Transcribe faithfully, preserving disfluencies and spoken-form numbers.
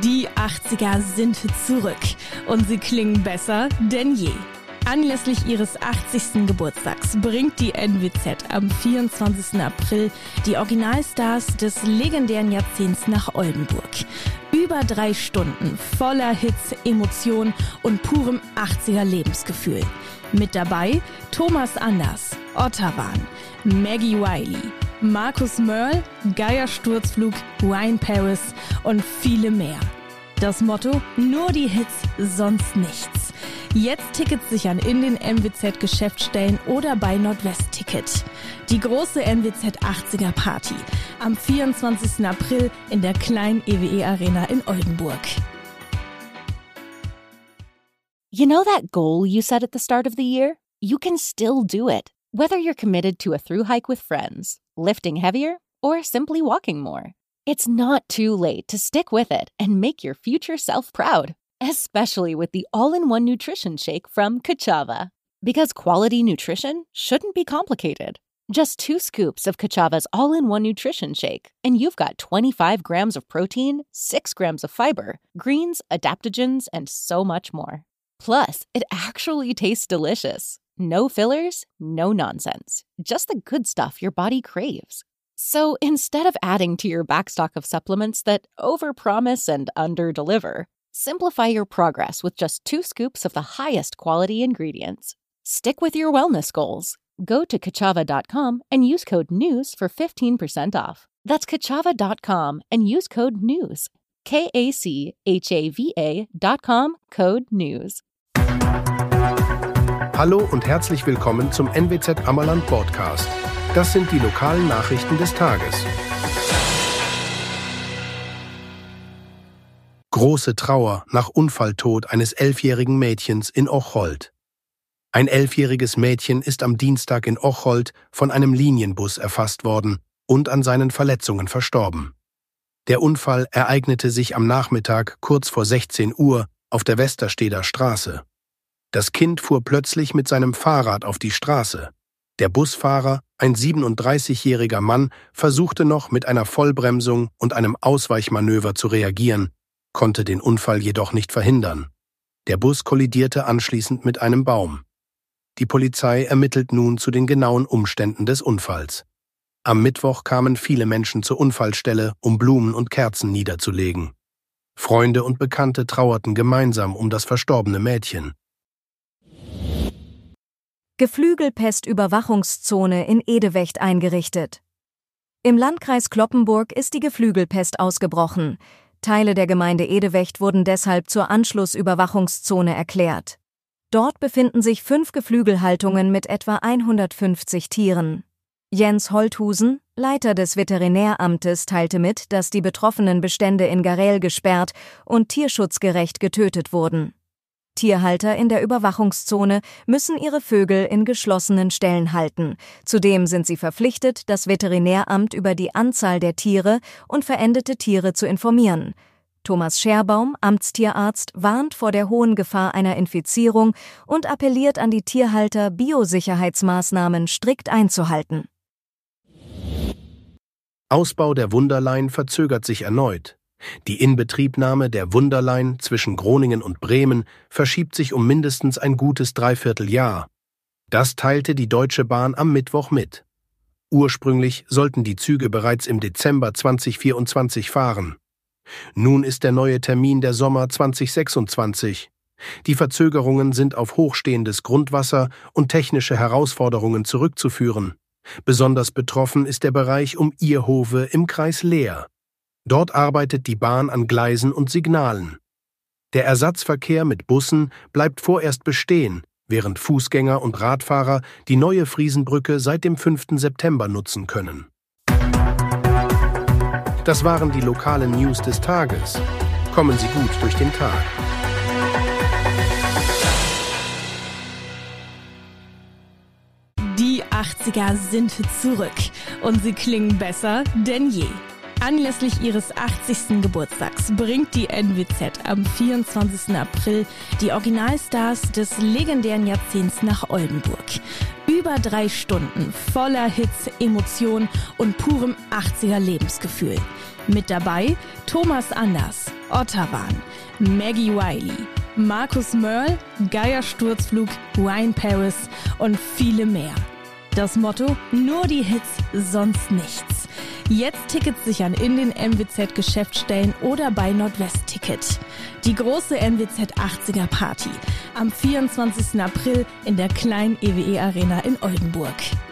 Die achtziger sind zurück und sie klingen besser denn je. Anlässlich ihres achtzigsten Geburtstags bringt die N W Z am vierundzwanzigsten April die Originalstars des legendären Jahrzehnts nach Oldenburg. Über drei Stunden voller Hits, Emotionen und purem achtziger Lebensgefühl. Mit dabei Thomas Anders, Otterwan, Maggie Wiley, Markus Mörl, Geier Sturzflug, Ryan Paris und viele mehr. Das Motto: nur die Hits, sonst nichts. Jetzt Tickets sichern in den N W Z-Geschäftsstellen oder bei Nordwest Ticket. Die große N W Z achtziger Party am vierundzwanzigsten April in der kleinen E W E Arena in Oldenburg. You know that goal you set at the start of the year? You can still do it. Whether you're committed to a thru hike with friends, lifting heavier, or simply walking more. It's not too late to stick with it and make your future self proud, especially with the all-in-one nutrition shake from Ka'Chava. Because quality nutrition shouldn't be complicated. Just two scoops of Ka'Chava's all-in-one nutrition shake, and you've got twenty-five grams of protein, six grams of fiber, greens, adaptogens, and so much more. Plus, it actually tastes delicious. No fillers, no nonsense. Just the good stuff your body craves. So instead of adding to your backstock of supplements that overpromise and underdeliver, simplify your progress with just two scoops of the highest quality ingredients. Stick with your wellness goals. Go to Ka'Chava dot com and use code NEWS for fifteen percent off. That's Ka'Chava dot com and use code NEWS. K A C H A V A dot com, code NEWS. Hallo und herzlich willkommen zum N W Z Ammerland Podcast. Das sind die lokalen Nachrichten des Tages. Große Trauer nach Unfalltod eines elfjährigen Mädchens in Ocholt. Ein elfjähriges Mädchen ist am Dienstag in Ocholt von einem Linienbus erfasst worden und an seinen Verletzungen verstorben. Der Unfall ereignete sich am Nachmittag kurz vor sechzehn Uhr auf der Westersteder Straße. Das Kind fuhr plötzlich mit seinem Fahrrad auf die Straße. Der Busfahrer, ein siebenunddreißigjähriger Mann, versuchte noch mit einer Vollbremsung und einem Ausweichmanöver zu reagieren, konnte den Unfall jedoch nicht verhindern. Der Bus kollidierte anschließend mit einem Baum. Die Polizei ermittelt nun zu den genauen Umständen des Unfalls. Am Mittwoch kamen viele Menschen zur Unfallstelle, um Blumen und Kerzen niederzulegen. Freunde und Bekannte trauerten gemeinsam um das verstorbene Mädchen. Geflügelpest-Überwachungszone in Edewecht eingerichtet. Im Landkreis Cloppenburg ist die Geflügelpest ausgebrochen. Teile der Gemeinde Edewecht wurden deshalb zur Anschlussüberwachungszone erklärt. Dort befinden sich fünf Geflügelhaltungen mit etwa hundertfünfzig Tieren. Jens Holthusen, Leiter des Veterinäramtes, teilte mit, dass die betroffenen Bestände in Garel gesperrt und tierschutzgerecht getötet wurden. Tierhalter in der Überwachungszone müssen ihre Vögel in geschlossenen Ställen halten. Zudem sind sie verpflichtet, das Veterinäramt über die Anzahl der Tiere und verendete Tiere zu informieren. Thomas Scherbaum, Amtstierarzt, warnt vor der hohen Gefahr einer Infizierung und appelliert an die Tierhalter, Biosicherheitsmaßnahmen strikt einzuhalten. Ausbau der Wunderlein verzögert sich erneut. Die Inbetriebnahme der Wunderlein zwischen Groningen und Bremen verschiebt sich um mindestens ein gutes Dreivierteljahr. Das teilte die Deutsche Bahn am Mittwoch mit. Ursprünglich sollten die Züge bereits im Dezember zweitausendvierundzwanzig fahren. Nun ist der neue Termin der Sommer zweitausendsechsundzwanzig. Die Verzögerungen sind auf hochstehendes Grundwasser und technische Herausforderungen zurückzuführen. Besonders betroffen ist der Bereich um Ierhove im Kreis Leer. Dort arbeitet die Bahn an Gleisen und Signalen. Der Ersatzverkehr mit Bussen bleibt vorerst bestehen, während Fußgänger und Radfahrer die neue Friesenbrücke seit dem fünften September nutzen können. Das waren die lokalen News des Tages. Kommen Sie gut durch den Tag. Die achtziger sind zurück und sie klingen besser denn je. Anlässlich ihres achtzigsten Geburtstags bringt die N W Z am vierundzwanzigsten April die Originalstars des legendären Jahrzehnts nach Oldenburg. Über drei Stunden voller Hits, Emotionen und purem achtziger Lebensgefühl. Mit dabei Thomas Anders, Otterbahn, Maggie Wiley, Markus Mörl, Geier Sturzflug, Ryan Paris und viele mehr. Das Motto: nur die Hits, sonst nichts. Jetzt Tickets sichern in den M W Z-Geschäftsstellen oder bei Nordwest-Ticket. Die große M W Z achtziger Party am vierundzwanzigsten April in der kleinen E W E Arena in Oldenburg.